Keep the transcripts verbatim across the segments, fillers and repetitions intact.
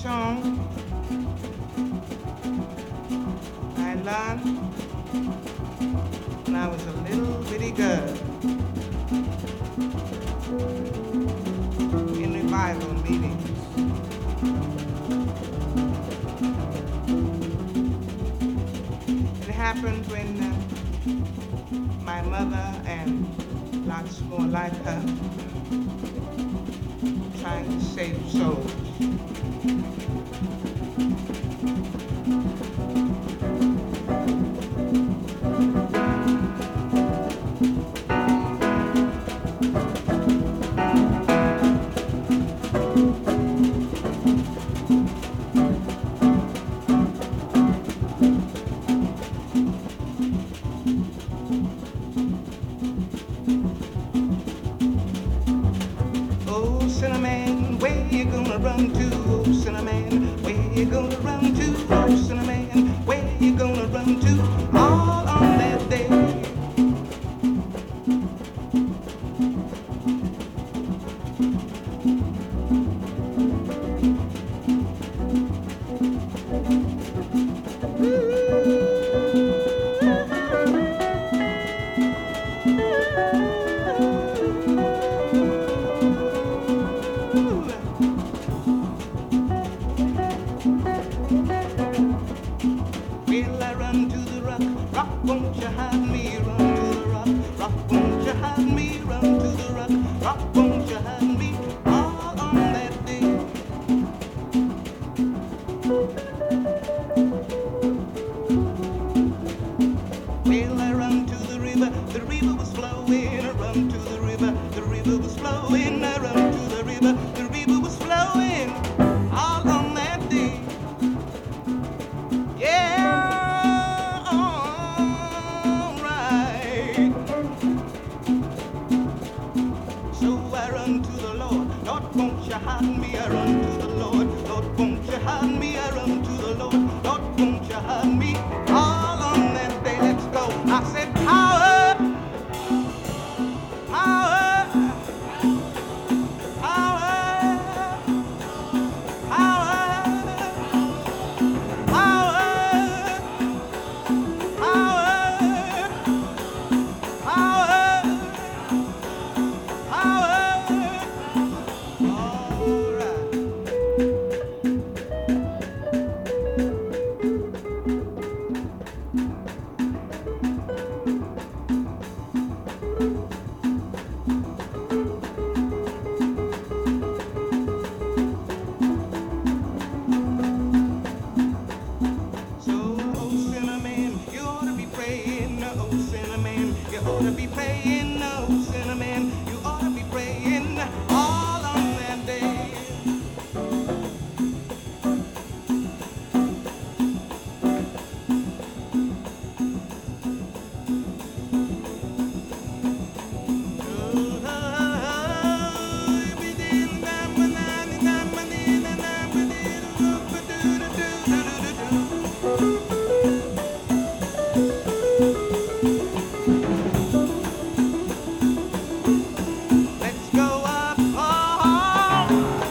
song I learned when I was a little bitty girl in revival meetings. It happened when uh, my mother and lots more like her trying to save souls. Oh, Cinnamon, where you gonna run to? Oh, Cinnamon, where you gonna run to? Oh, Cinnamon, where you gonna run to? All on that day. Will I run to the rock? Rock, won't you hide me? Run to the rock. Rock, won't you hide me? Run to the rock. Rock, won't you hide me? All on that day. Will I run to the river? The river was flowing. I run to the river. The river was flowing. I run to the river. The river was flowing. All on that day. Yeah, all right. So I run to the Lord. Lord, won't you hide me? I run to the Lord. Lord, won't you hide me? I run to the Lord. Lord, won't you hide me? All on that day. Let's go. I said power, power, power, power, power, power, power, power. All right. So, oh, Cinnamon, you ought to be praying. Oh, Cinnamon, you ought to be praying. Oh, Cinnamon, you ought to be praying all on that day. Let's go up. Oh,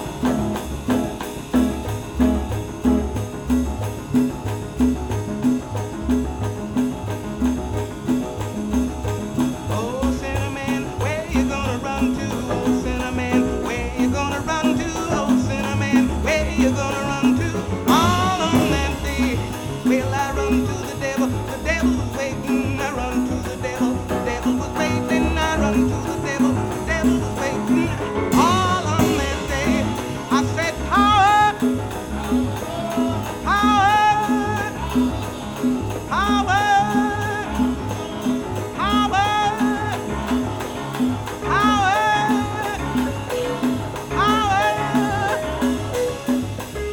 oh, Cinnamon, where you gonna run to? Oh, Cinnamon, where you gonna run to? Oh, Cinnamon, where you gonna run to? All on that day. Will I run to the devil? The devil was waiting. I run to the devil. The devil was waiting. I run to the devil. The devil was waiting. All on that day. I said power, power, power, power, power, power.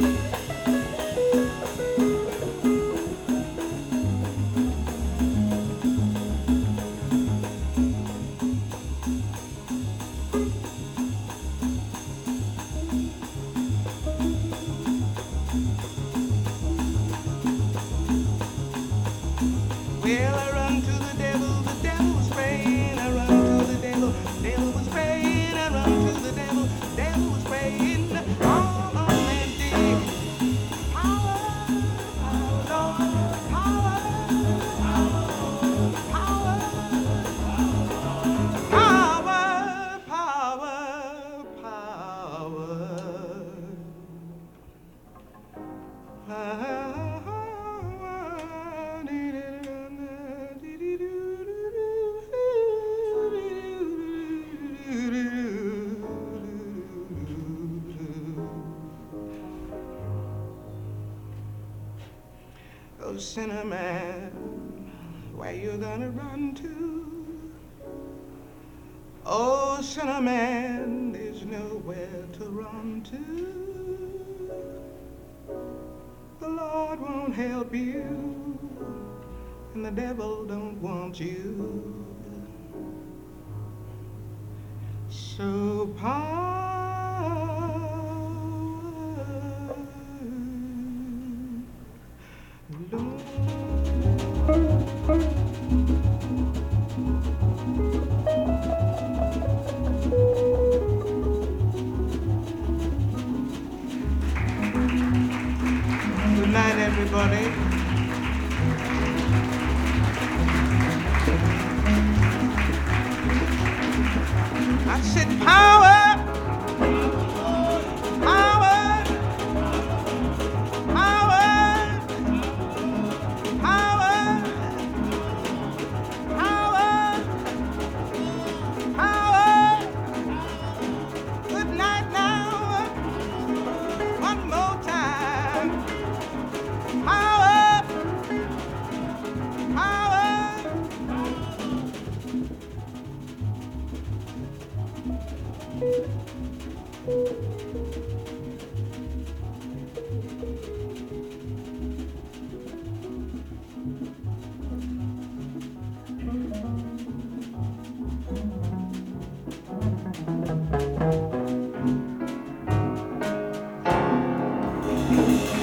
Well, I run to the devil, the devil was praying. I run to the devil, the devil was praying. I run to the devil, the devil was praying. All on that day. Oh, sinner man, where you gonna run to? Oh, sinner man, there's nowhere to run to. The Lord won't help you, and the devil don't want you. So good night, everybody. I said power, power, power, power, power, power. Good night now. One more time. Power, power. Thank you.